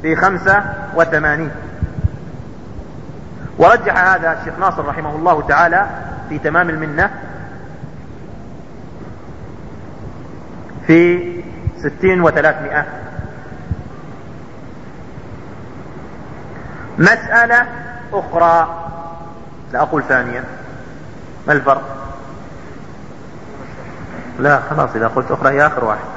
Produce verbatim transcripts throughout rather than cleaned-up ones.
في خمسة وثمانين. ورجح هذا الشيخ ناصر رحمه الله تعالى في تمام المنة في ستين وثلاثمائة. مسألة أخرى، لا أقول ثانية، ما الفرق؟ لا خلاص إذا قلت أخرى هي آخر واحد.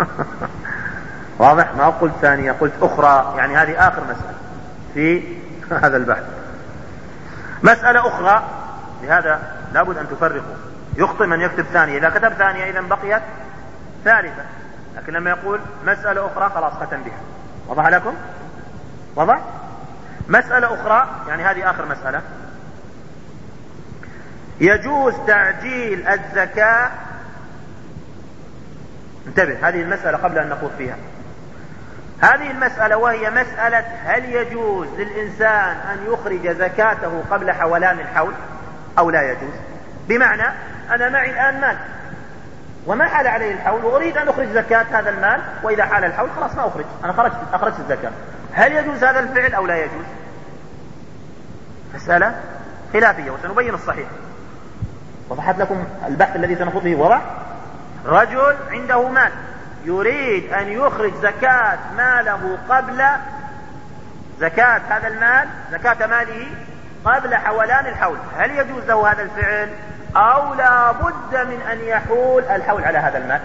واضح؟ ما قلت ثانية، قلت أخرى، يعني هذه آخر مسألة في هذا البحث. مسألة أخرى، لهذا لابد أن تفرقوا. يخطئ من يكتب ثانية، إذا كتب ثانية إذا بقيت ثالثة، لكن لما يقول مسألة أخرى خلاص ختم بها. وضح لكم؟ وضح؟ مسألة أخرى يعني هذه آخر مسألة. يجوز تعجيل الزكاة. انتبه، هذه المسألة قبل أن نخوض فيها. هذه المسألة وهي مسألة هل يجوز للإنسان أن يخرج زكاته قبل حولان الحول أو لا يجوز؟ بمعنى أنا معي الآن مال وما حال عليه الحول وأريد أن أخرج زكاة هذا المال، وإذا حال الحول خلاص ما أخرج، أنا خرجت أخرجت الزكاة. هل يجوز هذا الفعل أو لا يجوز؟ مسألة خلافية وسنبين الصحيح. وضحت لكم البحث الذي سنخوض فيه. وضح؟ رجل عنده مال يريد أن يخرج زكاة ماله قبل زكاة هذا المال، زكاة ماله قبل حولان الحول، هل يجوز له هذا الفعل أو لا بد من أن يحول الحول على هذا المال؟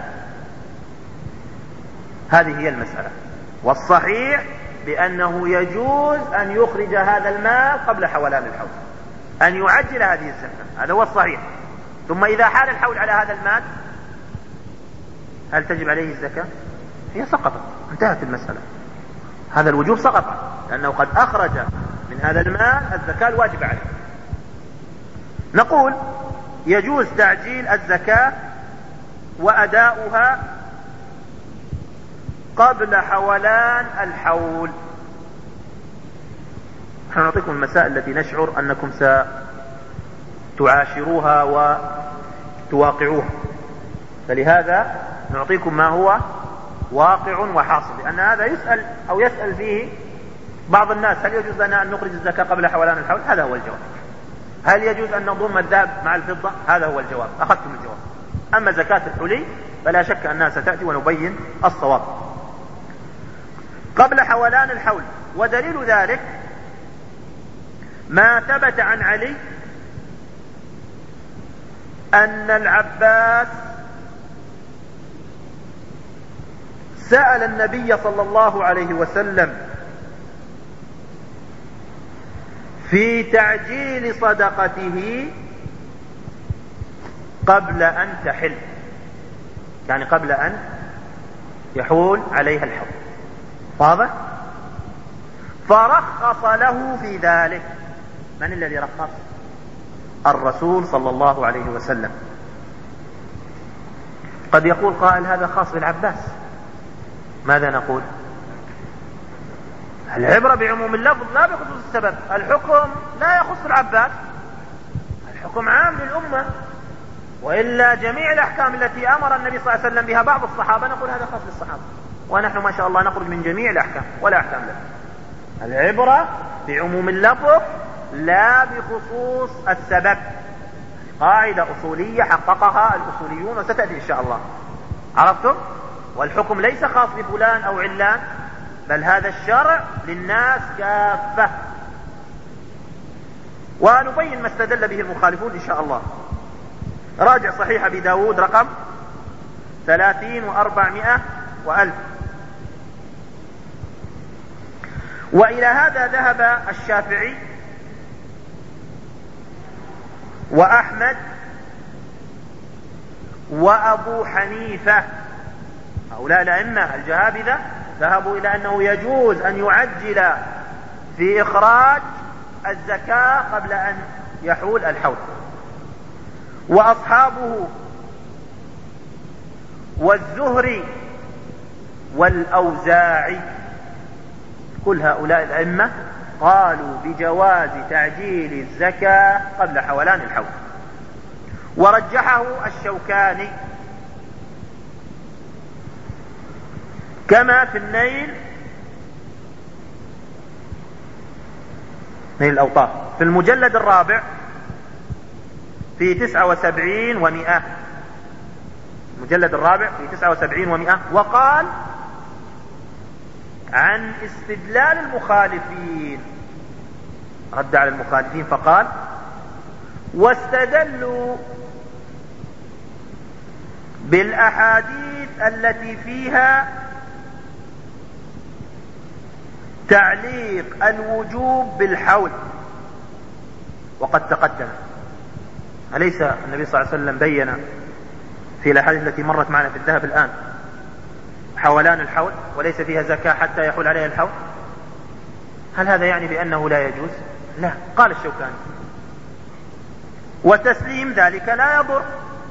هذه هي المسألة، والصحيح بأنه يجوز أن يخرج هذا المال قبل حولان الحول، أن يعجل هذه الزكاة، هذا هو الصحيح. ثم إذا حال الحول على هذا المال هل تجب عليه الزكاة؟ هي سقطت، انتهت المسألة، هذا الوجوب سقط لأنه قد أخرج من هذا المال الزكاة الواجب عليه. نقول يجوز تعجيل الزكاة وأداؤها قبل حولان الحول. نحن نعطيكم المسائل التي نشعر أنكم ستعاشروها وتواقعوها، فلهذا نعطيكم ما هو واقع وحاصل، لأن هذا يسأل أو يسأل فيه بعض الناس هل يجوز لنا أن نخرج الزكاة قبل حولان الحول؟ هذا هو الجواب. هل يجوز أن نضم الذهب مع الفضة؟ هذا هو الجواب، أخذتم الجواب. أما زكاة الحلي فلا شك أنها ستأتي ونبين الصواب. قبل حولان الحول، ودليل ذلك ما ثبت عن علي أن العباس سأل النبي صلى الله عليه وسلم في تعجيل صدقته قبل أن تحل، يعني قبل أن يحول عليها الحول. واضح؟ فرخص له في ذلك. من الذي رخص؟ الرسول صلى الله عليه وسلم. قد يقول قائل هذا خاص بالعباس، ماذا نقول؟ العبرة بعموم اللفظ لا بخصوص السبب، الحكم لا يخص العباس، الحكم عام للأمة، وإلا جميع الأحكام التي أمر النبي صلى الله عليه وسلم بها بعض الصحابة نقول هذا خاص بالصحابة، ونحن ما شاء الله نخرج من جميع الأحكام ولا أحكام لنا. العبرة بعموم اللفظ لا بخصوص السبب، قاعدة أصولية حققها الأصوليون وستأتي إن شاء الله. عرفتم؟ والحكم ليس خاص بفلان أو علان، بل هذا الشرع للناس كافة، ونبين ما استدل به المخالفون إن شاء الله. راجع صحيح أبي داود رقم ثلاثين وأربعمائة وألف. وإلى هذا ذهب الشافعي وأحمد وأبو حنيفة، هؤلاء الأئمة الجهابذة ذهبوا إلى أنه يجوز أن يعجل في إخراج الزكاة قبل أن يحول الحول. وأصحابه والزهري والأوزاعي كل هؤلاء الأئمة قالوا بجواز تعجيل الزكاة قبل حولان الحول. ورجحه الشوكاني كما في النيل نيل الأوطار في المجلد الرابع في تسعة وسبعين ومئة، المجلد الرابع في تسعة وسبعين ومئة. وقال عن استدلال المخالفين، رد على المخالفين فقال: واستدلوا بالأحاديث التي فيها تعليق الوجوب بالحول. وقد تقدم، أليس النبي صلى الله عليه وسلم بين في الأحاديث التي مرت معنا في الذهب الآن حولان الحول وليس فيها زكاة حتى يحول عليها الحول؟ هل هذا يعني بأنه لا يجوز؟ لا. قال الشوكاني: وتسليم ذلك لا يضر،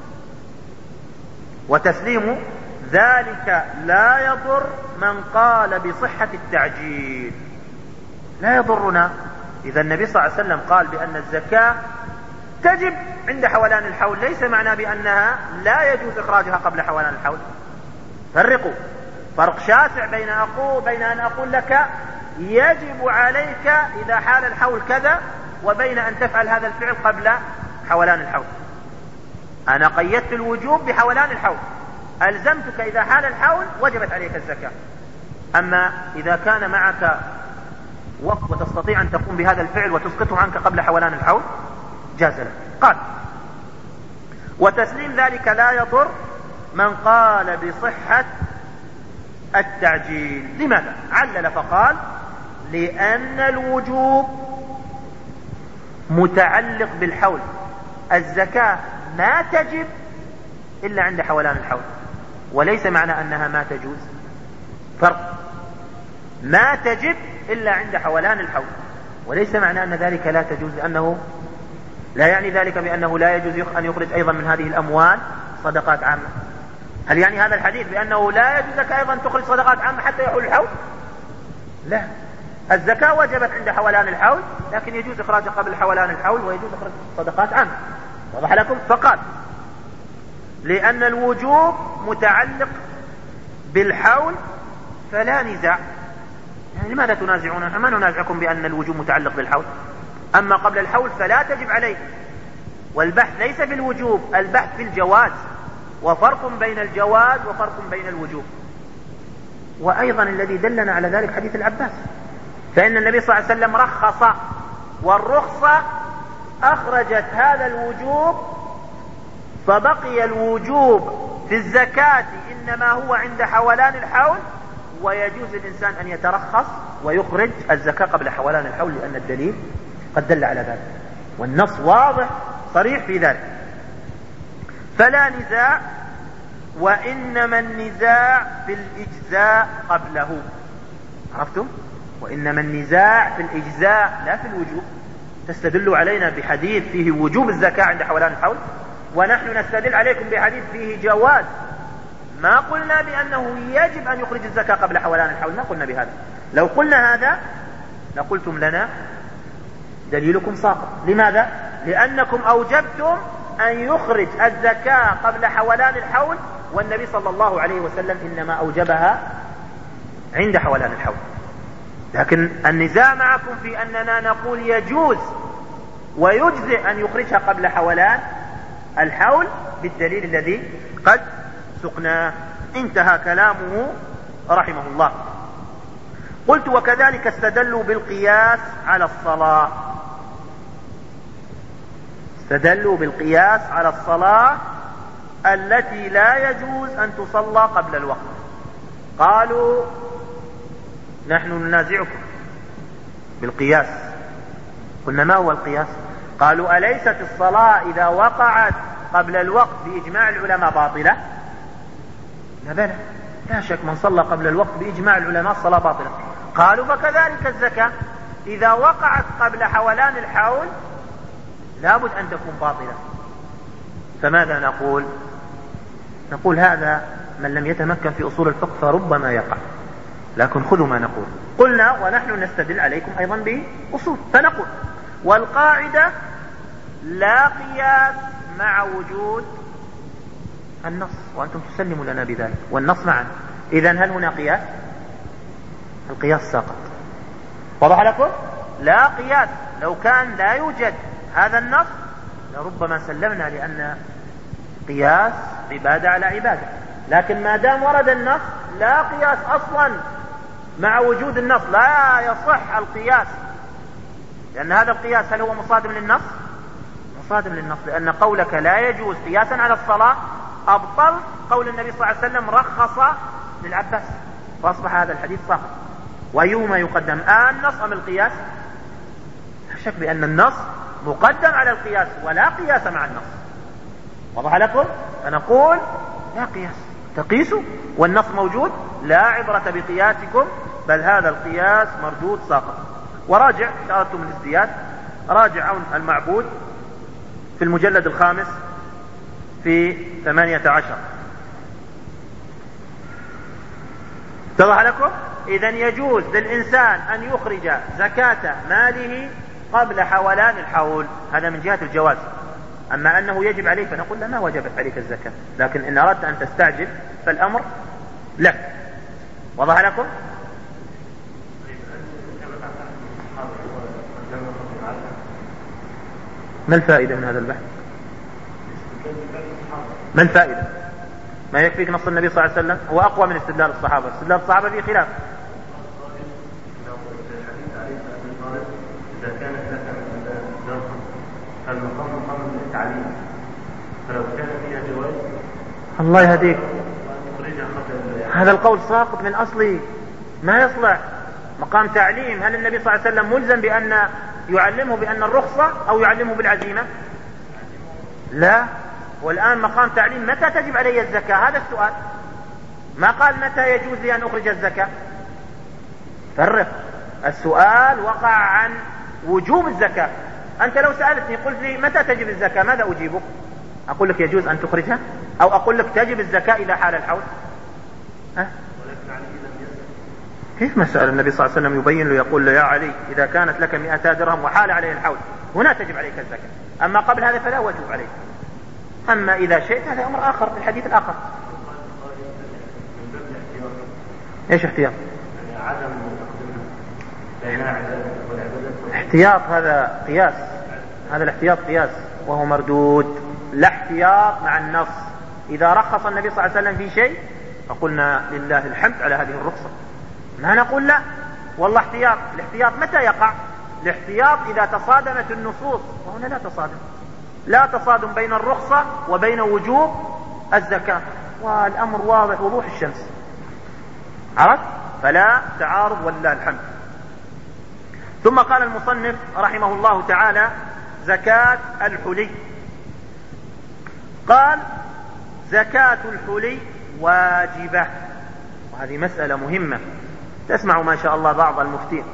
وتسليم ذلك لا يضر من قال بصحة التعجيل. لا يضرنا إذا النبي صلى الله عليه وسلم قال بأن الزكاة تجب عند حولان الحول، ليس معنى بأنها لا يجوز إخراجها قبل حولان الحول. فرقوا، فرق شاسع بين أقول بين أن أقول لك يجب عليك إذا حال الحول كذا، وبين أن تفعل هذا الفعل قبل حولان الحول. أنا قيدت الوجوب بحولان الحول، ألزمتك إذا حال الحول وجبت عليك الزكاة. أما إذا كان معك وقت وتستطيع أن تقوم بهذا الفعل وتسقطه عنك قبل حولان الحول جاز لك. قال: وتسليم ذلك لا يضر من قال بصحة التعجيل. لماذا؟ علل فقال: لأن الوجوب متعلق بالحول. الزكاة ما تجب إلا عند حولان الحول، وليس معنى أنها ما تجوز. فرق، ما تجب إلا عند حولان الحول، وليس معنى أن ذلك لا تجوز، لأنه لا يعني ذلك بأنه لا يجوز أن يخرج أيضا من هذه الأموال صدقات عامة. هل يعني هذا الحديث بأنه لا يجوز لك أيضا تخرج صدقات عامة حتى يحول الحول؟ لا، الزكاة وجبت عند حولان الحول، لكن يجوز إخراجها قبل حولان الحول، ويجوز إخراج صدقات عامة. وضح لكم؟ فقال: لأن الوجوب متعلق بالحول فلا نزاع. يعني لماذا تنازعون؟ ما ننازعكم بأن الوجوب متعلق بالحول، أما قبل الحول فلا تجب عليه. والبحث ليس في الوجوب، البحث في الجواز، وفرق بين الجواز وفرق بين الوجوب. وأيضا الذي دلنا على ذلك حديث العباس، فإن النبي صلى الله عليه وسلم رخص، والرخصة أخرجت هذا الوجوب، فبقي الوجوب في الزكاة إنما هو عند حولان الحول، ويجوز للإنسان أن يترخص ويخرج الزكاة قبل حولان الحول، لأن الدليل قد دل على ذلك، والنص واضح صريح في ذلك. فلا نزاع، وإنما النزاع في الإجزاء قبله. عرفتم؟ وإنما النزاع في الإجزاء لا في الوجوب. تستدل علينا بحديث فيه وجوب الزكاة عند حولان الحول، ونحن نستدل عليكم بحديث فيه جواز. ما قلنا بأنه يجب أن يخرج الزكاة قبل حولان الحول، ما قلنا بهذا. لو قلنا هذا لقلتم لنا دليلكم ساقط. لماذا؟ لأنكم أوجبتم أن يخرج الزكاة قبل حولان الحول، والنبي صلى الله عليه وسلم إنما أوجبها عند حولان الحول. لكن النزاع معكم في أننا نقول يجوز ويجزئ أن يخرجها قبل حولان الحول بالدليل الذي قد سقنا. انتهى كلامه رحمه الله. قلت: وكذلك استدلوا بالقياس على الصلاة. استدلوا بالقياس على الصلاة التي لا يجوز أن تصلى قبل الوقت. قالوا: نحن ننازعكم بالقياس. قلنا: ما هو القياس؟ قالوا: أليست الصلاة إذا وقعت قبل الوقت بإجماع العلماء باطلة؟ لا بلى، لا شك من صلى قبل الوقت بإجماع العلماء الصلاة باطلة. قالوا: فكذلك الزكاة إذا وقعت قبل حولان الحول لابد أن تكون باطلة. فماذا نقول؟ نقول هذا من لم يتمكن في أصول الفقه فربما يقع، لكن خذوا ما نقول. قلنا: ونحن نستدل عليكم أيضا بأصول، فنقول: والقاعدة لا قياس مع وجود النص، وأنتم تسلموا لنا بذلك، والنص معنا. إذن هل هنا قياس؟ القياس ساقط. وضح لكم؟ لا قياس لو كان لا يوجد هذا النص لربما سلمنا، لأن قياس عبادة على عبادة. لكن ما دام ورد النص لا قياس أصلا مع وجود النص، لا يصح القياس، لأن هذا القياس هل هو مصادم للنص؟ مصادم للنص، لأن قولك لا يجوز قياسا على الصلاة أبطل قول النبي صلى الله عليه وسلم رخص للعباس، فأصبح هذا الحديث ساقط. وأيهما يقدم، آن النص أم القياس؟ لا شك بأن النص مقدم على القياس، ولا قياس مع النص. وضح لكم؟ فنقول لا قياس، تقيسوا والنص موجود، لا عبرة بقياسكم، بل هذا القياس مردود ساقط. وراجع إن أردتم الازدياد، راجع عون المعبود في المجلد الخامس في ثمانية عشر. اتضح لكم؟ إذن يجوز للإنسان أن يخرج زكاة ماله قبل حولان الحول، هذا من جهة الجواز. أما أنه يجب عليه فنقول لا، ما وجبت عليك الزكاة، لكن إن أردت أن تستعجل فالأمر لك. وضح لكم؟ ما الفائدة من هذا البحث؟ ما الفائدة؟ ما يكفيك نص النبي صلى الله عليه وسلم؟ هو أقوى من استدلال الصحابة، استدلال الصحابة فيه خلاف. إذا كانت لك درهم فالمقام مقام التعليم، فلو كان فيها جواز الله يهديك، هذا القول ساقط من أصله، ما يصلح. مقام تعليم، هل النبي صلى الله عليه وسلم ملزم بأن يعلمه بأن الرخصة أو يعلمه بالعزيمة؟ لا. والآن مقام تعليم، متى تجب علي الزكاة؟ هذا السؤال. ما قال متى يجوز لي أن أخرج الزكاة. فرق، السؤال وقع عن وجوب الزكاة. أنت لو سألتني قلت لي متى تجب الزكاة، ماذا أجيبك؟ أقول لك يجوز أن تخرجها، أو أقول لك تجب الزكاة إلى حال الحول. أه؟ كيف مسألة النبي صلى الله عليه وسلم يبين له، يقول له يا علي إذا كانت لك مئة درهم وحال عليه الحول هنا تجب عليك الزكاة، أما قبل هذا فلا واجب عليك. أما إذا شئت هذا أمر آخر في الحديث الآخر. إيش احتياط؟ احتياط هذا قياس، هذا الاحتياط قياس وهو مردود، لا احتياط مع النص. إذا رخص النبي صلى الله عليه وسلم في شيء فقلنا لله الحمد على هذه الرخصة، ما نقول لا والله احتياط. الاحتياط متى يقع؟ الاحتياط إذا تصادمت النصوص، وهنا لا تصادم، لا تصادم بين الرخصة وبين وجوب الزكاة، والأمر واضح وضوح الشمس. عرفت؟ فلا تعارض ولله الحمد. ثم قال المصنف رحمه الله تعالى زكاة الحلي. قال زكاة الحلي واجبة، وهذه مسألة مهمة. تسمع ما شاء الله بعض المفتين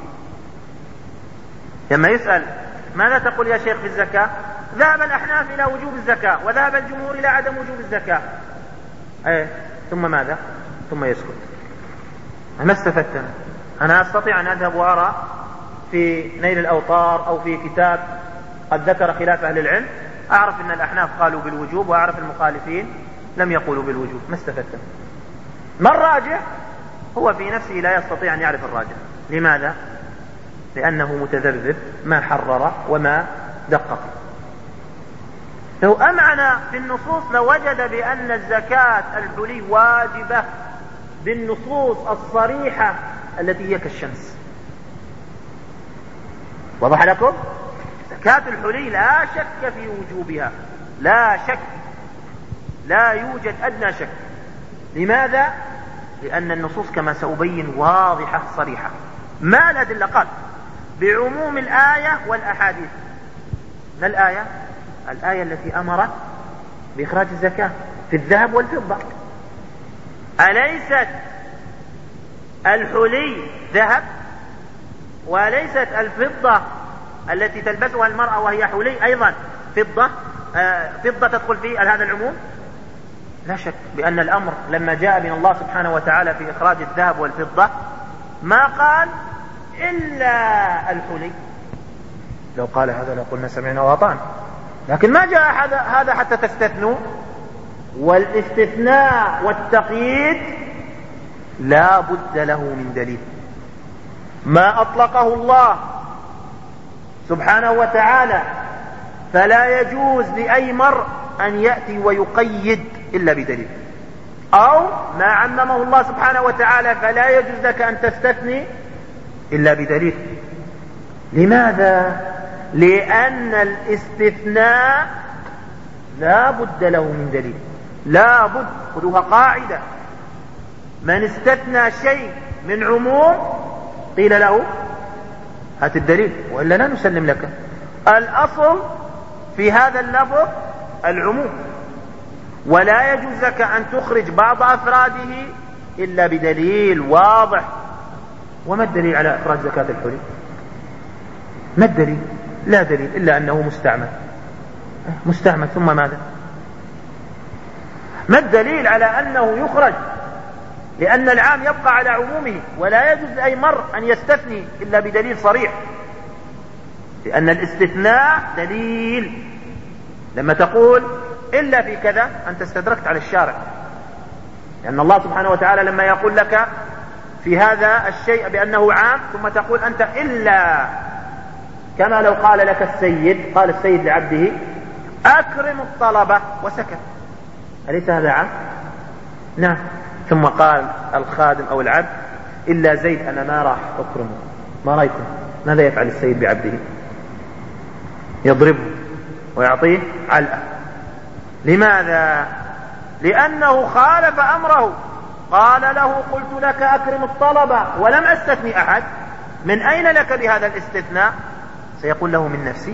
لما يسأل ماذا تقول يا شيخ في الزكاة؟ ذهب الأحناف إلى وجوب الزكاة وذهب الجمهور إلى عدم وجوب الزكاة. ايه ثم ماذا؟ ثم يسكت. ما استفدت؟ أنا أستطيع أن أذهب وأرى في نيل الأوطار أو في كتاب قد ذكر خلاف أهل العلم، أعرف أن الأحناف قالوا بالوجوب وأعرف المخالفين لم يقولوا بالوجوب. ما استفدت؟ ما الراجح؟ هو في نفسه لا يستطيع أن يعرف الراجح. لماذا؟ لأنه متذبذب، ما حرر وما دقق. لو أمعن في النصوص لوجد بأن الزكاة الحلي واجبة بالنصوص الصريحة التي هي كالشمس. وضح لكم؟ زكاة الحلي لا شك في وجوبها، لا شك، لا يوجد أدنى شك. لماذا؟ لأن النصوص كما سأبين واضحة صريحة. ما الأدلة؟ قال بعموم الآية والأحاديث. ما الآية؟ الآية التي أمرت بإخراج الزكاة في الذهب والفضة. أليست الحلي ذهب؟ وليست الفضة التي تلبسها المرأة وهي حلي أيضا فضة؟ آه فضة تدخل في هذا العموم؟ لا شك بأن الأمر لما جاء من الله سبحانه وتعالى في إخراج الذهب والفضة ما قال إلا الحلي. لو قال هذا لقلنا سمعنا وأطعنا، لكن ما جاء هذا حتى تستثنوا. والاستثناء والتقييد لا بد له من دليل. ما أطلقه الله سبحانه وتعالى، فلا يجوز لأي مرء أن يأتي ويقيد إلا بدليل، أو ما عممه الله سبحانه وتعالى فلا يجوز لك أن تستثني إلا بدليل. لماذا؟ لأن الاستثناء لا بد له من دليل، لا بد. خذوها قاعدة: من استثنى شيء من عموم قيل له هات الدليل، وإلا لا نسلم لك. الأصل في هذا اللفظ العموم، ولا يجوز لك أن تخرج بعض أفراده إلا بدليل واضح. وما الدليل على إخراج زكاة الحلي؟ ما الدليل؟ لا دليل إلا أنه مستعمل مستعمل ثم ماذا؟ ما الدليل على أنه يخرج؟ لأن العام يبقى على عمومه، ولا يجوز لأي مر أن يستثني إلا بدليل صريح، لأن الاستثناء دليل. لما تقول إلا في كذا أنت استدركت على الشارع، لأن الله سبحانه وتعالى لما يقول لك في هذا الشيء بأنه عام ثم تقول أنت إلا، كما لو قال لك السيد، قال السيد لعبده أكرم الطلبة وسكت، أليس هذا عام؟ نعم. ثم قال الخادم أو العبد إلا زيد أنا ما راح أكرمه. ما رأيكم ماذا يفعل السيد بعبده؟ يضربه ويعطيه علقة. لماذا؟ لأنه خالف أمره، قال له قلت لك أكرم الطلبة ولم أستثني أحد، من أين لك بهذا الاستثناء؟ سيقول له من نفسي.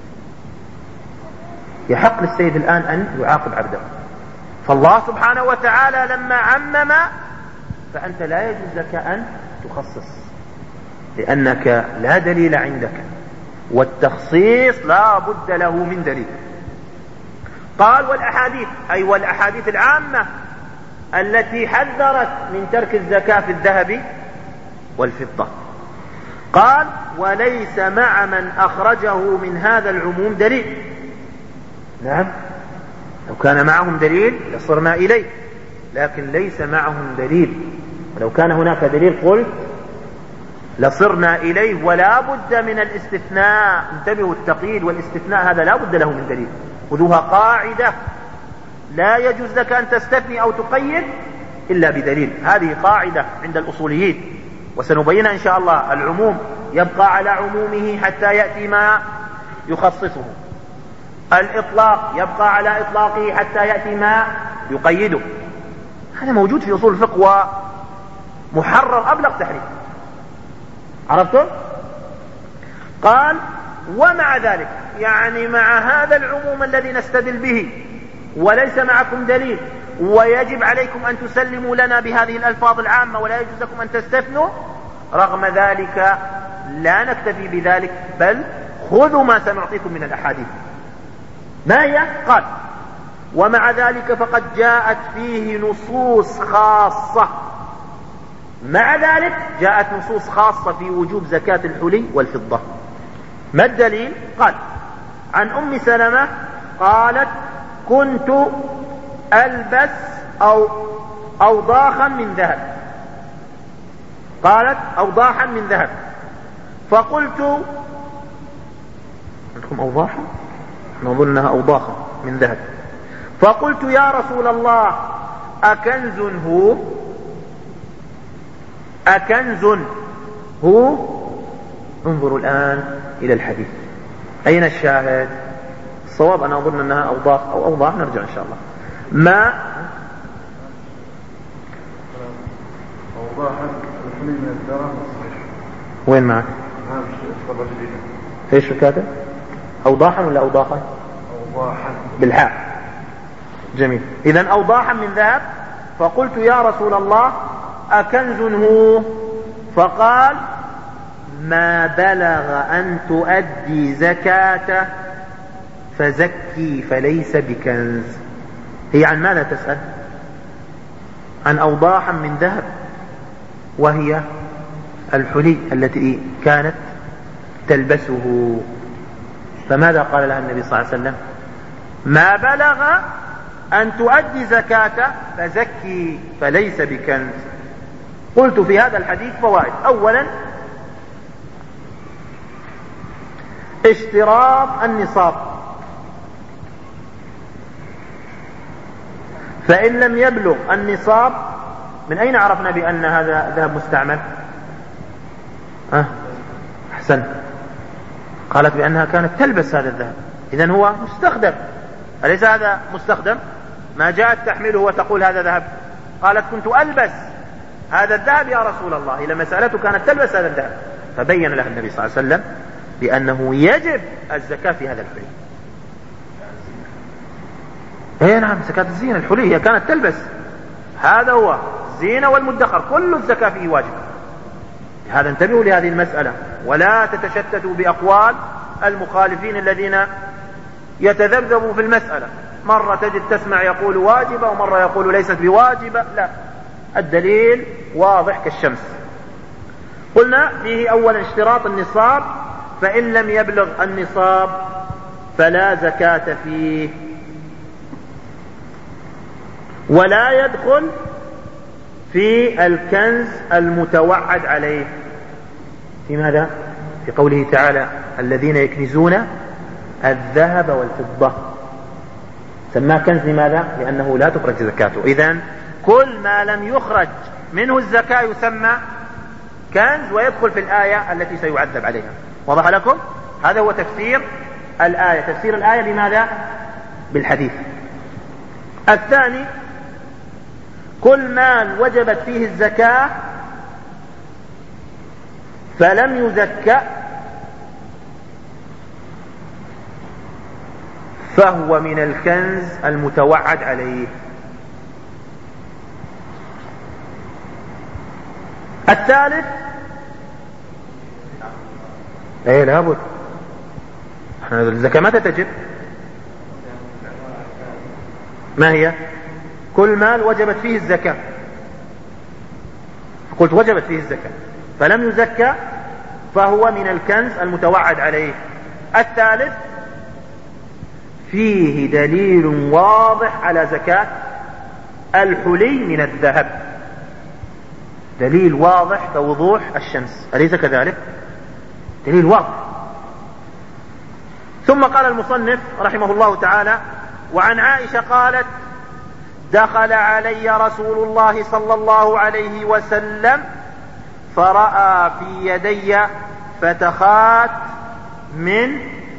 يحق للسيد الآن أن يعاقب عبده. فالله سبحانه وتعالى لما عمم فأنت لا يجوز لك أن تخصص، لأنك لا دليل عندك، والتخصيص لا بد له من دليل. قال والأحاديث، أي والأحاديث العامة التي حذرت من ترك الزكاة في الذهب والفضة. قال وليس مع من أخرجه من هذا العموم دليل. نعم، لو كان معهم دليل لصرنا إليه، لكن ليس معهم دليل. ولو كان هناك دليل قلت لصرنا إليه، ولا بد من الاستثناء. انتبهوا، التقييد والاستثناء هذا لا بد له من دليل. خذوها قاعدة: لا يجوز لك أن تستثني أو تقيد إلا بدليل. هذه قاعدة عند الأصوليين، وسنبينها إن شاء الله. العموم يبقى على عمومه حتى يأتي ما يخصصه، الإطلاق يبقى على إطلاقه حتى يأتي ما يقيده. هذا موجود في أصول الفقه ومحرر أبلغ تحريم. عرفتم؟ قال ومع ذلك، يعني مع هذا العموم الذي نستدل به وليس معكم دليل، ويجب عليكم أن تسلموا لنا بهذه الألفاظ العامة ولا يجوز لكم أن تستثنوا، رغم ذلك لا نكتفي بذلك، بل خذوا ما سنعطيكم من الأحاديث. ما هي؟ قال ومع ذلك فقد جاءت فيه نصوص خاصة. مع ذلك جاءت نصوص خاصة في وجوب زكاة الحلي والفضة. ما الدليل؟ قال عن أم سلمة قالت كنت ألبس أو أوضاخا من ذهب، قالت أوضاحا من ذهب، فقلت عندكم أوضاحا؟ نظنها أوضاخا من ذهب. فقلت يا رسول الله أكنز هو؟ أكنز هو؟ انظروا الآن إلى الحديث، أين الشاهد؟ الصواب أنا أظن أنها أوضاخ أو أوضاح، نرجع إن شاء الله. ما أوضاحا الحلي من الدرهم الصحيح. وين معك؟ نعم، طبعا جديدة. ايش الكاتب؟ أوضاحا ولا أوضاحا؟ أوضاحا بالحاء. جميل. إذن أوضاحا من ذهب. فقلت يا رسول الله أكنز هو؟ فقال ما بلغ أن تؤدي زكاة فزكي فليس بكنز. هي عن ماذا تسأل؟ عن أوضاحا من ذهب، وهي الحلي التي كانت تلبسه. فماذا قال لها النبي صلى الله عليه وسلم؟ ما بلغ أن تؤدي زكاة فزكي فليس بكنز. قلت في هذا الحديث فوائد. أولا اشتراط النصاب، فإن لم يبلغ النصاب، من أين عرفنا بأن هذا ذهب مستعمل؟ أه؟ أحسن، قالت بأنها كانت تلبس هذا الذهب، إذن هو مستخدم، أليس هذا مستخدم؟ ما جاءت تحمله وتقول هذا ذهب، قالت كنت ألبس هذا الذهب يا رسول الله، إلى مسألته كانت تلبس هذا الذهب، فبين لها النبي صلى الله عليه وسلم بأنه يجب الزكاة في هذا الحلي. اي نعم، زكاة الزينة الحلي، هي كانت تلبس، هذا هو الزينة والمدخر كل الزكاة فيه واجب. هذا انتبهوا لهذه المسألة، ولا تتشتتوا بأقوال المخالفين الذين يتذبذبوا في المسألة، مرة تجد تسمع يقول واجبة ومرة يقول ليست بواجبة، لا، الدليل واضح كالشمس. قلنا فيه أولا اشتراط النصاب، فإن لم يبلغ النصاب فلا زكاة فيه، ولا يدخل في الكنز المتوعد عليه. في ماذا؟ في قوله تعالى الذين يكنزون الذهب والفضة، سماه كنز لماذا؟ لأنه لا تخرج زكاته. إذن كل ما لم يخرج منه الزكاة يسمى كنز ويدخل في الآية التي سيعذب عليها. وضح لكم؟ هذا هو تفسير الآية، تفسير الآية بماذا؟ بالحديث. الثاني كل مال وجبت فيه الزكاة فلم يزكى فهو من الكنز المتوعد عليه. الثالث ايه لابد، الزكاة متى تجب؟ ما هي؟ كل مال وجبت فيه الزكاة، قلت وجبت فيه الزكاة فلم يزكى فهو من الكنز المتوعد عليه. الثالث فيه دليل واضح على زكاة الحلي من الذهب، دليل واضح كوضوح الشمس، أليس كذلك؟ دليل واضح. ثم قال المصنف رحمه الله تعالى: وعن عائشة قالت: دخل علي رسول الله صلى الله عليه وسلم فرأى في يدي فتخات من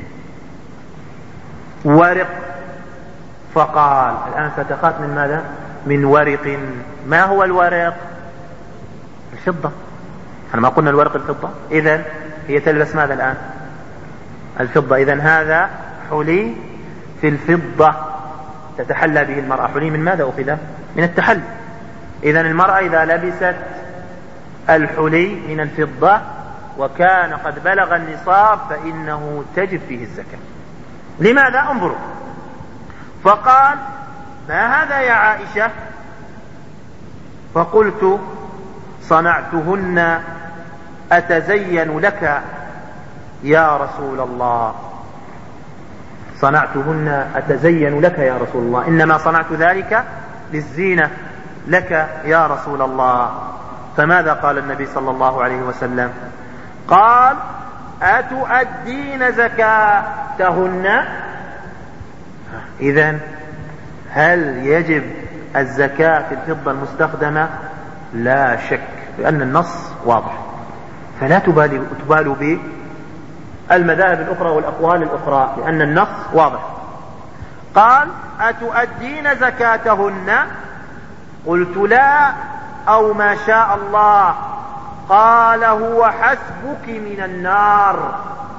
ورق، فقال، الآن فتخات من ماذا؟ من ورق. ما هو الورق؟ الفضة. احنا ما قلنا الورق الفضة؟ إذن هي تلبس ماذا الآن؟ الفضة. إذن هذا حلي في الفضة تتحلى به المرأة. حلي من ماذا أخذ؟ من التحلي. إذن المرأة إذا لبست الحلي من الفضة وكان قد بلغ النصاب فإنه تجب فيه الزكاة. لماذا؟ انظروا. فقال: ما هذا يا عائشة؟ فقلت: صنعتهن أتزين لك يا رسول الله. صنعتهن أتزين لك يا رسول الله، إنما صنعت ذلك للزينة لك يا رسول الله. فماذا قال النبي صلى الله عليه وسلم؟ قال: أتؤدين زكاتهن؟ إذن هل يجب الزكاة في الفضة المستخدمة؟ لا شك، لأن النص واضح، فلا تبالوا تبالوا بالمذاهب الأخرى والأقوال الأخرى، لأن النص واضح. قال: أتؤدين زكاتهن؟ قلت: لا، أو ما شاء الله. قال: هو حسبك من النار،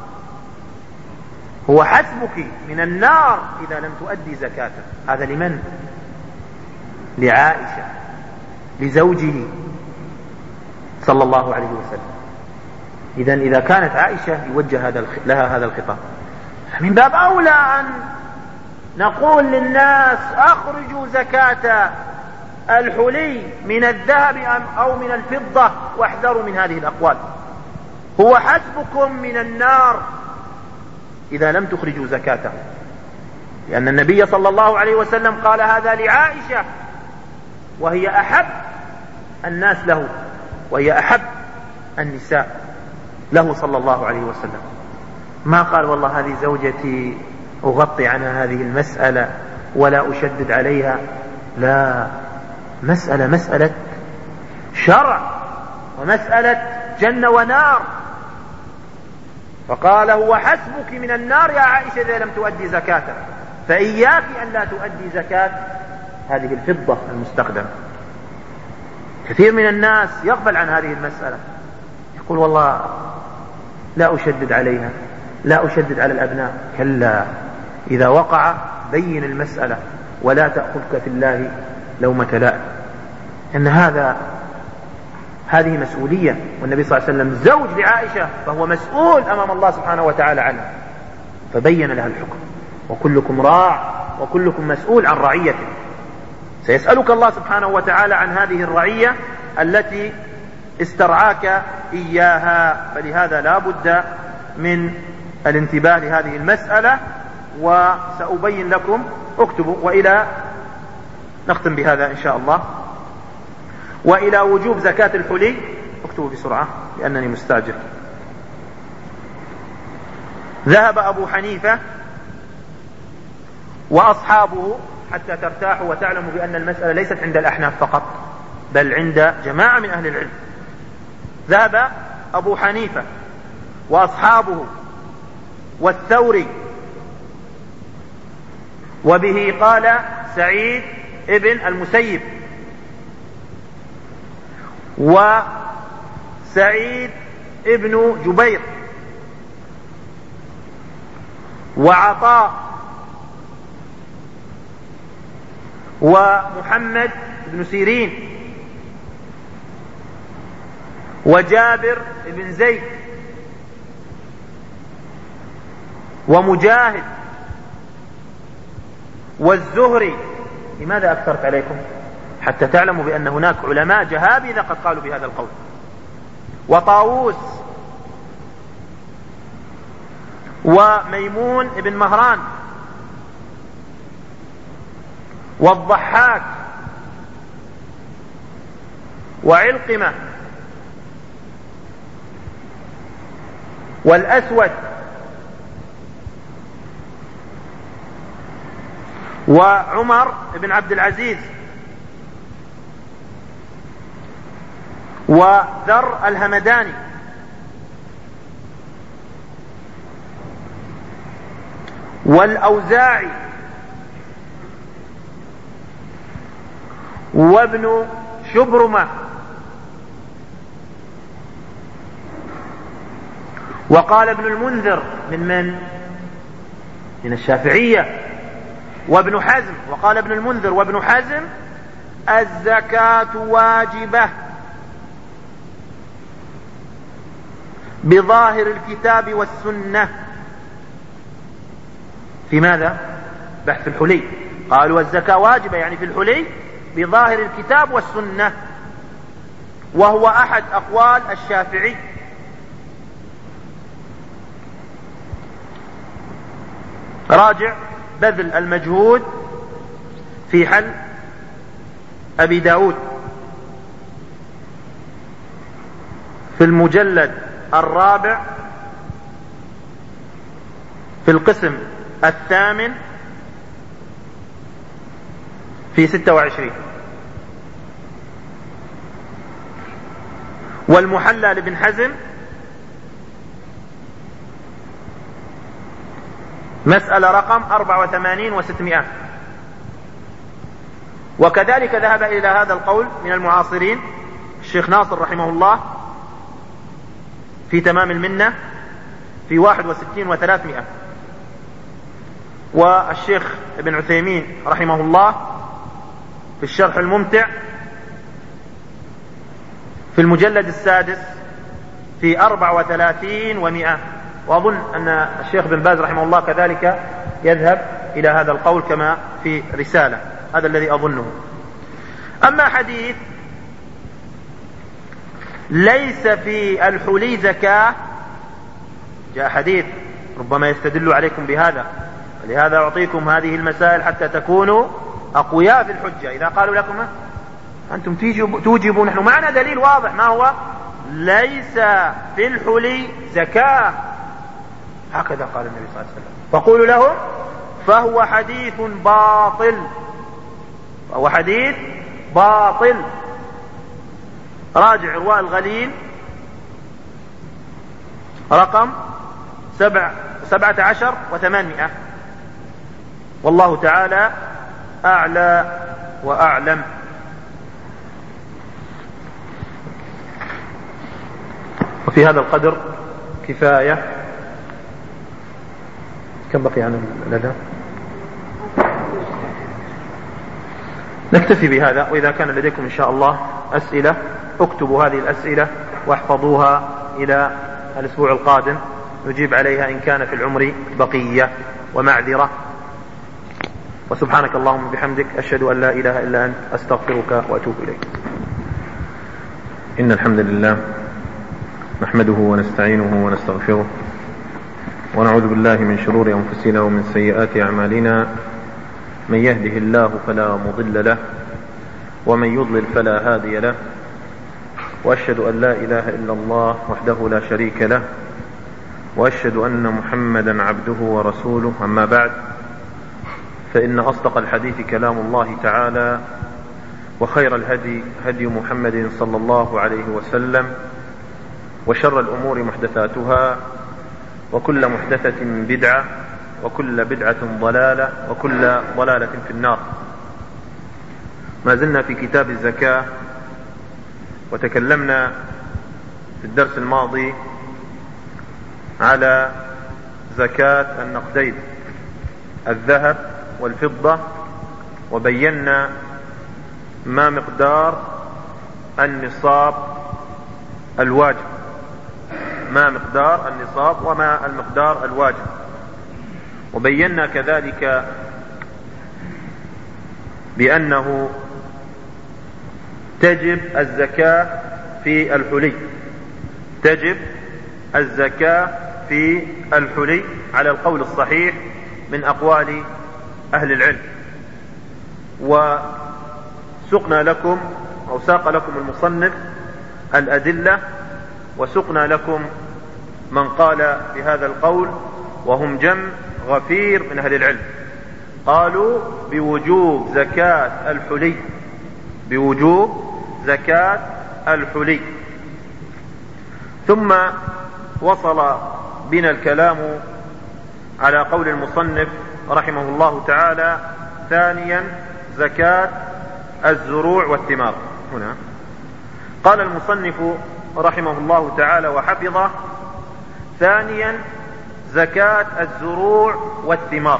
هو حسبك من النار إذا لم تؤدي زكاته. هذا لمن؟ لعائشة، لزوجه صلى الله عليه وسلم. إذن إذا كانت عائشة يوجه هذا لها هذا الخطاب، من باب أولى أن نقول للناس: أخرجوا زكاة الحلي من الذهب أو من الفضة واحذروا من هذه الأقوال. هو حسبكم من النار إذا لم تخرجوا زكاته، لأن النبي صلى الله عليه وسلم قال هذا لعائشة وهي أحب الناس له، وهي أحب النساء له صلى الله عليه وسلم. ما قال والله هذه زوجتي أغطي عنها هذه المسألة ولا أشدد عليها، لا، مسألة مسألة شرع ومسألة جنة ونار. فقال هو حسبك من النار يا عائشة إذا لم تؤدي زكاته، فإياك أن لا تؤدي زكاة هذه الفضة المستخدمة. كثير من الناس يغفل عن هذه المسألة، يقول والله لا أشدد عليها، لا أشدد على الأبناء. كلا، إذا وقع بين المسألة ولا تأخذك في الله لومة لائم، أن هذا هذه مسؤولية، والنبي صلى الله عليه وسلم زوج لعائشة فهو مسؤول أمام الله سبحانه وتعالى عنها، فبين لها الحكم. وكلكم راع وكلكم مسؤول عن رعيته. سيسألك الله سبحانه وتعالى عن هذه الرعية التي استرعاك إياها، فلهذا لا بد من الانتباه لهذه المسألة. وسأبين لكم، اكتبوا، وإلى نختم بهذا إن شاء الله، وإلى وجوب زكاة الحلي. اكتبوا بسرعة لأنني مستعجل. ذهب أبو حنيفة وأصحابه، حتى ترتاحوا وتعلموا بأن المسألة ليست عند الأحناف فقط بل عند جماعة من أهل العلم. ذهب أبو حنيفة وأصحابه والثوري، وبه قال سعيد ابن المسيب وسعيد ابن جبير وعطاء ومحمد بن سيرين وجابر بن زيد ومجاهد والزهري. لماذا أكثرت عليكم؟ حتى تعلموا بأن هناك علماء جهابذة قد قالوا بهذا القول. وطاووس وميمون بن مهران والضحاك وعلقمة والأسود وعمر بن عبد العزيز وذر الهمداني والأوزاعي وابن شبرمة وقال ابن المنذر من من من الشافعية وابن حزم. وقال ابن المنذر وابن حزم الزكاة واجبة بظاهر الكتاب والسنة. في ماذا؟ بحث الحلي. قالوا الزكاة واجبة يعني في الحلي بظاهر الكتاب والسنة، وهو أحد أقوال الشافعي. راجع بذل المجهود في حل أبي داود في المجلد الرابع في القسم الثامن في ستة وعشرين. والمحلى لابن حزم مسألة رقم أربعة وثمانين وستمائة. وكذلك ذهب إلى هذا القول من المعاصرين الشيخ ناصر رحمه الله في تمام المنة في واحد وستين وثلاثمائة، والشيخ ابن عثيمين رحمه الله في الشرح الممتع في المجلد السادس في أربعة وثلاثين ومائة. وأظن أن الشيخ بن باز رحمه الله كذلك يذهب إلى هذا القول كما في رسالة، هذا الذي أظنه. أما حديث ليس في الحلي زكاة، جاء حديث ربما يستدل عليكم بهذا، ولهذا أعطيكم هذه المسائل حتى تكونوا أقوياء في الحجة. إذا قالوا لكم أنتم توجبوا، نحن معنا دليل واضح، ما هو؟ ليس في الحلي زكاة. هكذا قال النبي صلى الله عليه وسلم. فقولوا لهم فهو حديث باطل، فهو حديث باطل. راجع إرواء الغليل رقم سبع سبعة عشر وثمانمائة. والله تعالى أعلى وأعلم. وفي هذا القدر كفاية. كم بقي عن الأذان؟ نكتفي بهذا. وإذا كان لديكم إن شاء الله أسئلة اكتبوا هذه الأسئلة واحفظوها إلى الأسبوع القادم نجيب عليها إن كان في العمر بقية ومعذرة. وسبحانك اللهم وبحمدك أشهد أن لا إله إلا أنت أستغفرك وأتوب إليك. إن الحمد لله نحمده ونستعينه ونستغفره ونعوذ بالله من شرور أنفسنا ومن سيئات أعمالنا. من يهده الله فلا مضل له ومن يضلل فلا هادي له. وأشهد أن لا إله إلا الله وحده لا شريك له وأشهد أن محمدا عبده ورسوله. أما بعد، فإن أصدق الحديث كلام الله تعالى وخير الهدي هدي محمد صلى الله عليه وسلم وشر الأمور محدثاتها وكل محدثة بدعة وكل بدعة ضلالة وكل ضلالة في النار. ما زلنا في كتاب الزكاة، وتكلمنا في الدرس الماضي على زكاة النقدين الذهب والفضة، وبينا ما مقدار النصاب الواجب ما مقدار النصاب وما المقدار الواجب. وبينا كذلك بأنه تجب الزكاة في الحلي تجب الزكاة في الحلي على القول الصحيح من أقوال أهل العلم. وسقنا لكم أو ساق لكم المصنف الأدلة، وسقنا لكم من قال بهذا القول، وهم جمع غفير من أهل العلم، قالوا بوجوب زكاة الحلي بوجوب زكاة الحلي. ثم وصل بنا الكلام على قول المصنف رحمه الله تعالى ثانيا زكاة الزروع والثمار. هنا قال المصنف رحمه الله تعالى وحفظه: ثانيا زكاة الزروع والثمار.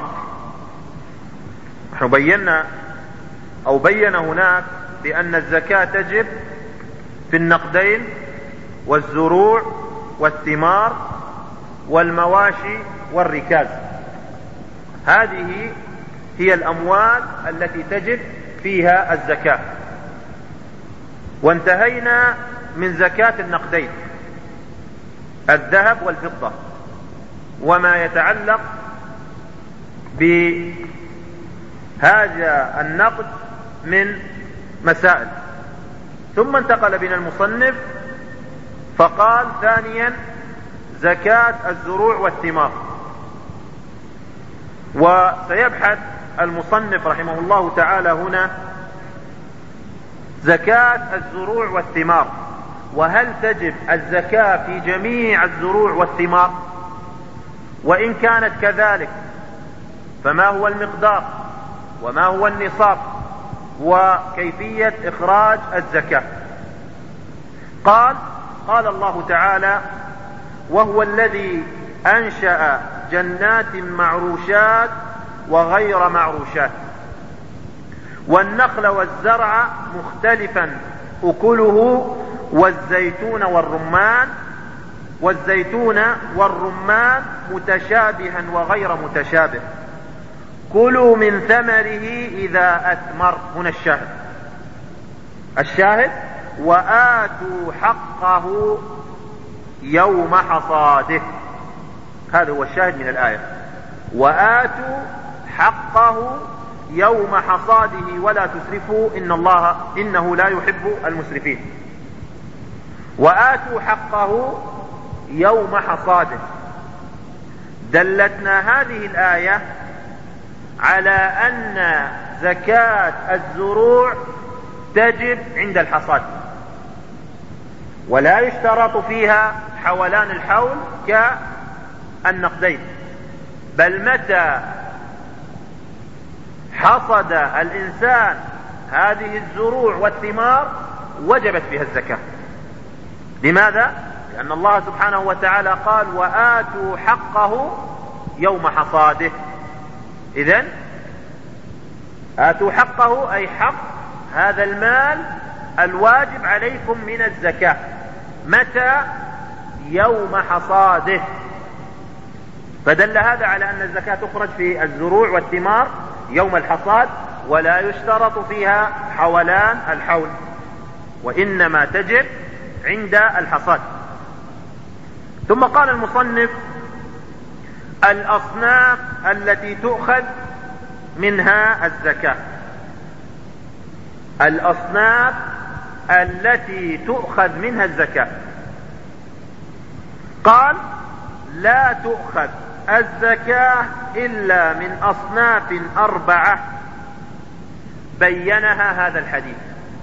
نحن بينا أو بين هناك بأن الزكاة تجب في النقدين والزروع والثمار والمواشي والركاز. هذه هي الأموال التي تجب فيها الزكاة. وانتهينا من زكاة النقدين الذهب والفضة وما يتعلق بهذا النقد من مسائل. ثم انتقل بنا المصنف فقال: ثانيا زكاة الزروع والثمار. وسيبحث المصنف رحمه الله تعالى هنا زكاة الزروع والثمار، وهل تجب الزكاة في جميع الزروع والثمار؟ وإن كانت كذلك فما هو المقدار وما هو النصاب وكيفية إخراج الزكاة؟ قال قال الله تعالى: وهو الذي أنشأ جنات معروشات وغير معروشات والنخل والزرع مختلفا أكله والزيتون والرمان والزيتون والرمان متشابها وغير متشابه كلوا من ثمره إذا أثمر. هنا الشاهد الشاهد وآتوا حقه يوم حصاده. هذا هو الشاهد من الآية: وآتوا حقه يوم حصاده ولا تسرفوا إن الله إنه لا يحب المسرفين. وآتوا حقه يوم حصاده دلتنا هذه الآية على أن زكاة الزروع تجب عند الحصاد، ولا يشترط فيها حولان الحول كالنقدين، بل متى حصد الإنسان هذه الزروع والثمار وجبت فيها الزكاة. لماذا؟ لأن الله سبحانه وتعالى قال وآتوا حقه يوم حصاده. إذن آتوا حقه أي حق هذا المال الواجب عليكم من الزكاة. متى؟ يوم حصاده. فدل هذا على أن الزكاة تخرج في الزروع والثمار يوم الحصاد، ولا يشترط فيها حولان الحول، وإنما تجب عند الحصاد. ثم قال المصنف الأصناف التي تؤخذ منها الزكاة. الأصناف التي تؤخذ منها الزكاة، قال لا تؤخذ الزكاة إلا من أصناف أربعة بينها هذا الحديث.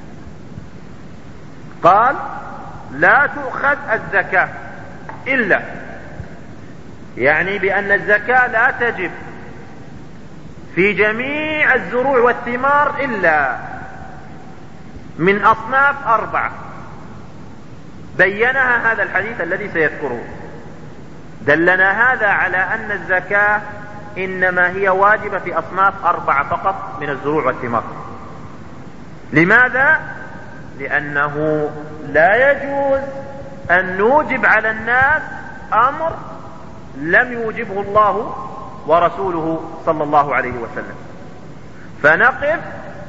قال لا تؤخذ الزكاة إلا، يعني بأن الزكاة لا تجب في جميع الزروع والثمار إلا من أصناف أربعة بينها هذا الحديث الذي سيذكره. دلنا هذا على أن الزكاة إنما هي واجبة في أصناف أربعة فقط من الزروع والثمار. لماذا؟ لأنه لا يجوز أن نوجب على الناس أمر لم يوجبه الله ورسوله صلى الله عليه وسلم، فنقف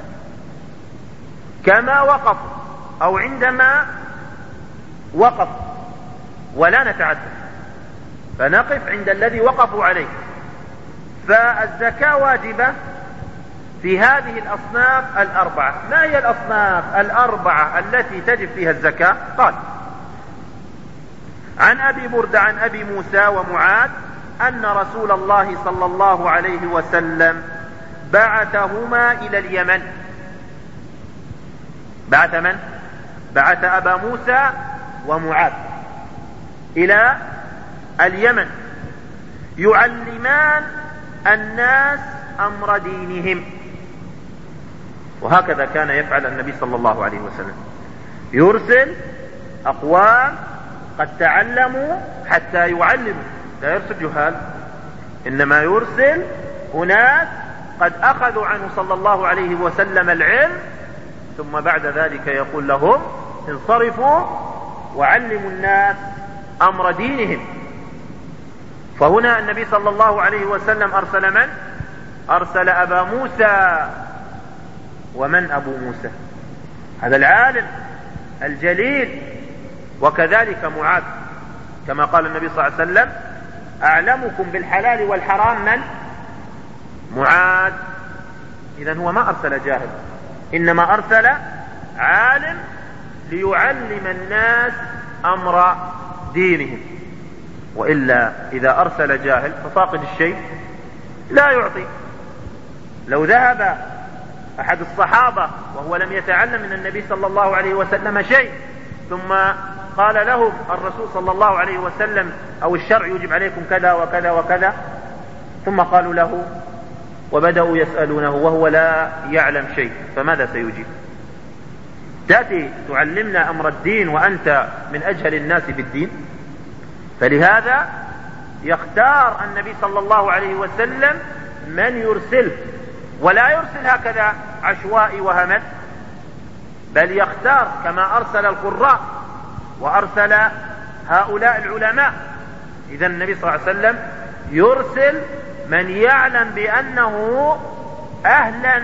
كما وقف أو عندما وقف ولا نتعدى، فنقف عند الذي وقفوا عليه. فالزكاة واجبة في هذه الأصناف الأربعة. ما هي الأصناف الأربعة التي تجب فيها الزكاة؟ قال عن أبي بردة عن أبي موسى ومعاذ أن رسول الله صلى الله عليه وسلم بعثهما إلى اليمن. بعث من؟ بعث أبا موسى ومعاذ إلى اليمن يعلمان الناس أمر دينهم. وهكذا كان يفعل النبي صلى الله عليه وسلم، يرسل أقوام قد تعلموا حتى يعلموا، لا يرسل جهال، إنما يرسل أناس قد أخذوا عنه صلى الله عليه وسلم العلم، ثم بعد ذلك يقول لهم انصرفوا وعلموا الناس أمر دينهم. فهنا النبي صلى الله عليه وسلم أرسل من؟ أرسل أبا موسى. ومن أبو موسى؟ هذا العالم الجليل. وكذلك معاذ، كما قال النبي صلى الله عليه وسلم أعلمكم بالحلال والحرام من؟ معاذ. إذن هو ما أرسل جاهل، إنما أرسل عالم ليعلم الناس أمر دينهم. وإلا إذا أرسل جاهل ففاقد الشيء لا يعطي. لو ذهب أحد الصحابة وهو لم يتعلم من النبي صلى الله عليه وسلم شيء، ثم قال لهم الرسول صلى الله عليه وسلم أو الشرع يجب عليكم كذا وكذا وكذا، ثم قالوا له وبدأوا يسألونه وهو لا يعلم شيء، فماذا سيجيب؟ تأتي تعلمنا أمر الدين وأنت من أجهل الناس بالدين؟ فلهذا يختار النبي صلى الله عليه وسلم من يرسل، ولا يرسل هكذا عشوائي وهمل، بل يختار كما أرسل القراء وأرسل هؤلاء العلماء. إذا النبي صلى الله عليه وسلم يرسل من يعلم بأنه أهلا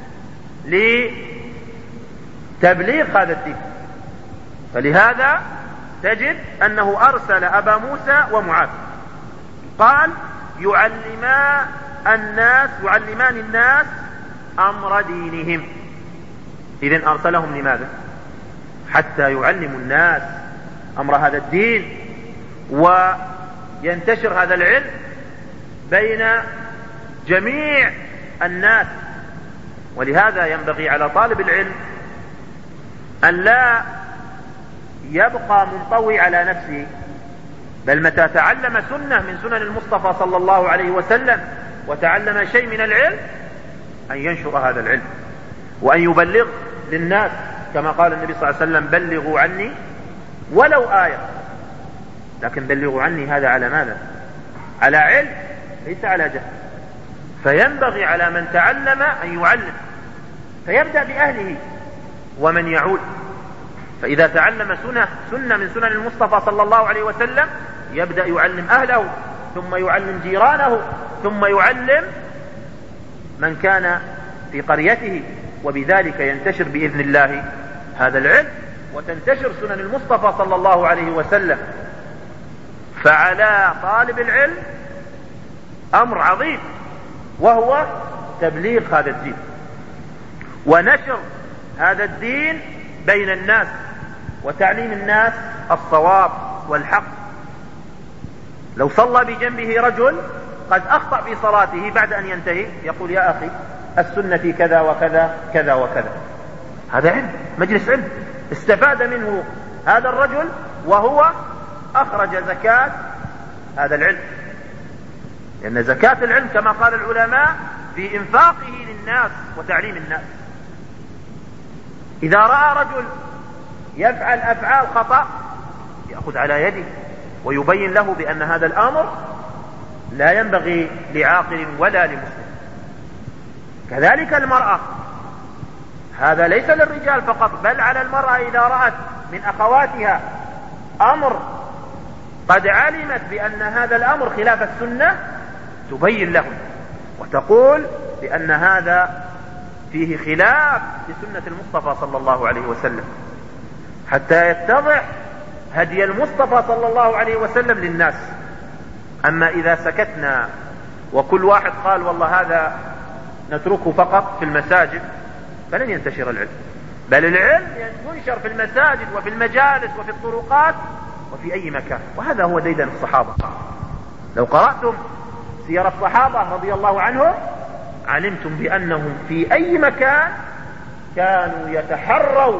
لتبليغ هذا الدين. فلهذا تجد أنه أرسل أبا موسى ومعاذ. قال يعلمان الناس يعلمان الناس أمر دينهم. إذن أرسلهم لماذا؟ حتى يعلموا الناس أمر هذا الدين وينتشر هذا العلم بين جميع الناس. ولهذا ينبغي على طالب العلم أن لا يبقى منطوي على نفسه، بل متى تعلم سنة من سنن المصطفى صلى الله عليه وسلم وتعلم شيء من العلم أن ينشر هذا العلم وأن يبلغ للناس، كما قال النبي صلى الله عليه وسلم: بلغوا عني ولو آية. لكن بلغوا عني هذا على ماذا؟ على علم، ليس على جهل. فينبغي على من تعلم أن يعلم، فيبدأ بأهله ومن يعود. فإذا تعلم سنة سنة من سنن المصطفى صلى الله عليه وسلم يبدأ يعلم أهله، ثم يعلم جيرانه، ثم يعلم من كان في قريته، وبذلك ينتشر بإذن الله هذا العلم وتنتشر سنن المصطفى صلى الله عليه وسلم. فعلى طالب العلم أمر عظيم، وهو تبليغ هذا الدين ونشر هذا الدين بين الناس وتعليم الناس الصواب والحق. لو صلى بجنبه رجل قد أخطأ في صلاته، بعد أن ينتهي يقول: يا أخي السنة في كذا وكذا كذا وكذا. هذا علم، مجلس علم استفاد منه هذا الرجل، وهو أخرج زكاة هذا العلم، لأن زكاة العلم كما قال العلماء في إنفاقه للناس وتعليم الناس. إذا رأى رجل يفعل أفعال خطأ يأخذ على يده ويبين له بأن هذا الأمر لا ينبغي لعاقل ولا لمسلم. كذلك المرأة، هذا ليس للرجال فقط، بل على المرأة إذا رأت من أخواتها أمر قد علمت بأن هذا الأمر خلاف السنة تبين له وتقول بأن هذا فيه خلاف لسنة المصطفى صلى الله عليه وسلم، حتى يتضح هدي المصطفى صلى الله عليه وسلم للناس. أما إذا سكتنا وكل واحد قال والله هذا نتركه فقط في المساجد فلن ينتشر العلم، بل العلم ينشر في المساجد وفي المجالس وفي الطرقات وفي أي مكان. وهذا هو ديدن الصحابة. لو قرأتم سير الصحابة رضي الله عنهم علمتم بأنهم في أي مكان كانوا يتحروا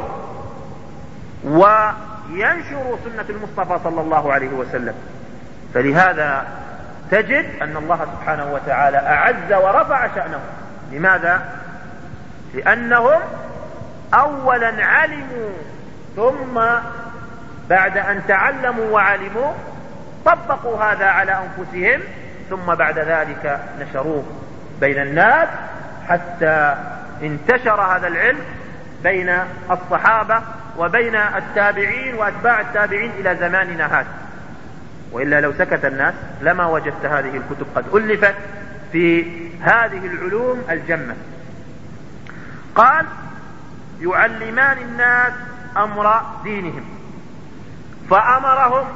وينشروا سنة المصطفى صلى الله عليه وسلم. فلهذا تجد أن الله سبحانه وتعالى أعز ورفع شأنهم. لماذا؟ لأنهم أولا علموا، ثم بعد أن تعلموا وعلموا طبقوا هذا على أنفسهم، ثم بعد ذلك نشروه بين الناس حتى انتشر هذا العلم بين الصحابة وبين التابعين وأتباع التابعين إلى زماننا هذا. وإلا لو سكت الناس لما وجدت هذه الكتب قد ألفت في هذه العلوم الجمة. قال: يعلمان الناس أمر دينهم. فأمرهم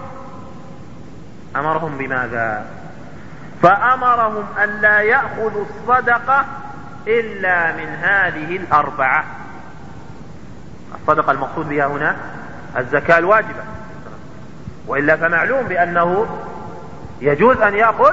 أمرهم بماذا؟ فأمرهم أن لا يأخذوا الصدقة إلا من هذه الأربعة. الصدقة المقصود بها هنا الزكاة الواجبة، وإلا فمعلوم بأنه يجوز أن يأخذ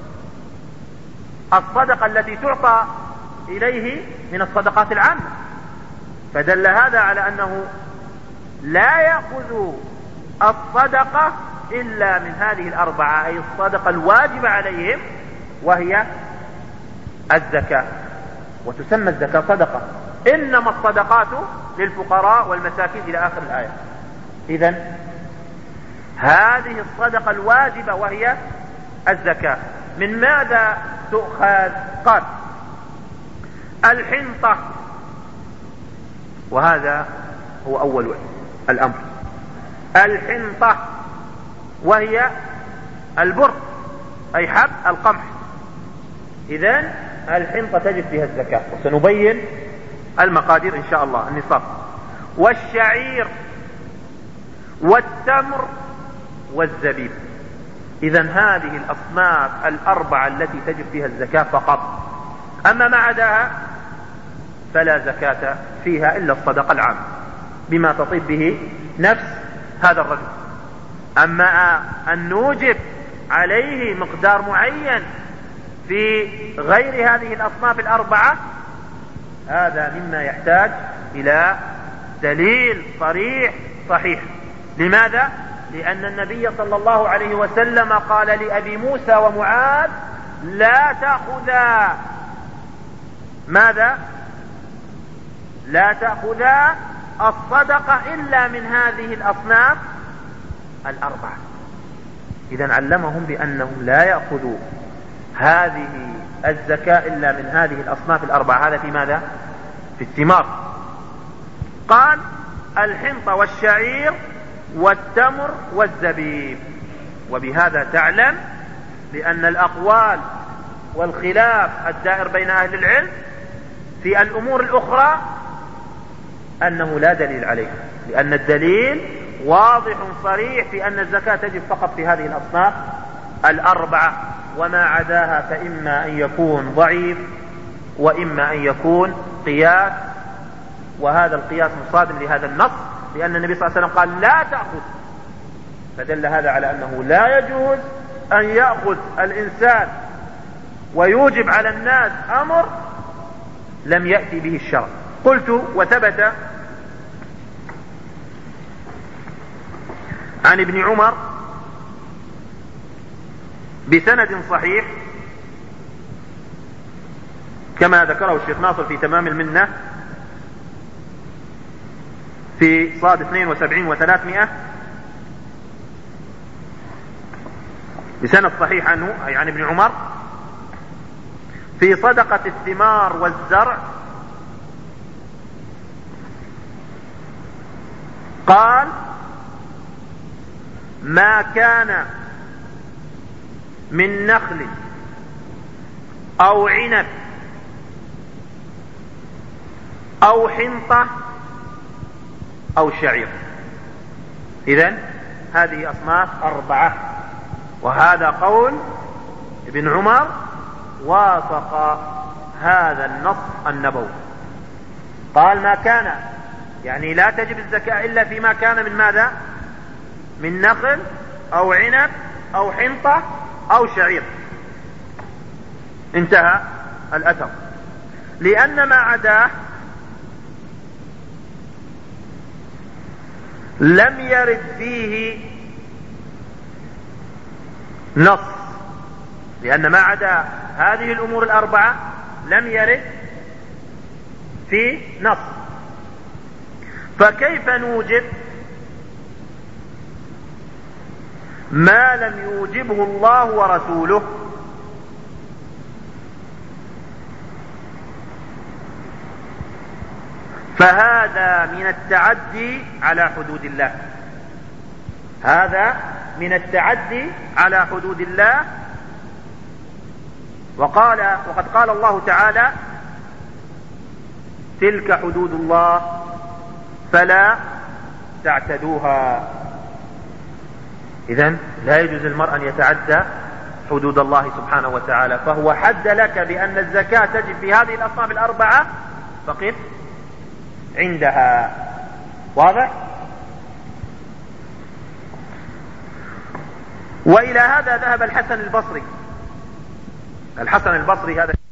الصدقة التي تعطى إليه من الصدقات العامة. فدل هذا على أنه لا يأخذ الصدقة إلا من هذه الأربعة، أي الصدقة الواجبة عليهم وهي الزكاة. وتسمى الزكاة صدقة، إنما الصدقات للفقراء والمساكين إلى آخر الآية. إذن هذه الصدقة الواجبة وهي الزكاة من ماذا تؤخذ؟ قال: الحنطة، وهذا هو أول الأمر. الحنطة وهي البر، أي حب القمح. إذن الحنطة تجب فيها الزكاة، وسنبين المقادير إن شاء الله، النصاب. والشعير والتمر والزبيب. إذن هذه الأصناف الأربعة التي تجب فيها الزكاة فقط. أما ما عداها فلا زكاة فيها إلا الصدقة العامة بما تطيب به نفس هذا الرجل. أما أن نوجب عليه مقدار معين في غير هذه الأصناف الأربعة، هذا مما يحتاج إلى دليل صريح صحيح. لماذا؟ لأن النبي صلى الله عليه وسلم قال لأبي موسى ومعاذ: لا تأخذا ماذا؟ لا تأخذا الصدقة إلا من هذه الأصناف الأربعة. إذن علمهم بأنهم لا يأخذوا هذه الزكاة إلا من هذه الأصناف الأربعة. هذا في ماذا؟ في الثمار. قال: الحنطة والشعير والتمر والزبيب. وبهذا تعلم بأن الأقوال والخلاف الدائر بين أهل العلم في الأمور الأخرى أنه لا دليل عليه، لأن الدليل واضح صريح في أن الزكاة تجب فقط في هذه الأصناف الأربعة، وما عداها فإما أن يكون ضعيف وإما أن يكون قياس، وهذا القياس مصادم لهذا النص، لأن النبي صلى الله عليه وسلم قال: لا تأخذ. فدل هذا على أنه لا يجوز أن يأخذ الإنسان ويوجب على الناس أمر لم يأتي به الشرع. قلت: وثبت عن ابن عمر بسند صحيح كما ذكره الشيخ ناصر في تمام المنة في صاد اثنين وسبعين وثلاثمائة، بسند صحيح عنه أي عن ابن عمر في صدقة الثمار والزرع قال: ما كان من نخل أو عنب أو حنطة أو شعير. إذن هذه أصناف أربعة، وهذا قول ابن عمر وافق هذا النص النبوي. قال: ما كان، يعني لا تجب الزكاة إلا فيما كان من ماذا؟ من نخل أو عنب أو حنطة أو شعير. انتهى الأثر. لأن ما عداه لم يرد فيه نص، لأن ما عدا هذه الأمور الأربعة لم يرد فيه نص، فكيف نوجب ما لم يوجبه الله ورسوله؟ فهذا من التعدي على حدود الله، هذا من التعدي على حدود الله. وقال وقد قال الله تعالى: تلك حدود الله فلا تعتدوها. إذن لا يجوز المرء أن يتعدى حدود الله سبحانه وتعالى، فهو حد لك بأن الزكاة تجب في هذه الأصناف الأربعة فقف عندها. واضح؟ وإلى هذا ذهب الحسن البصري. الحسن البصري هذا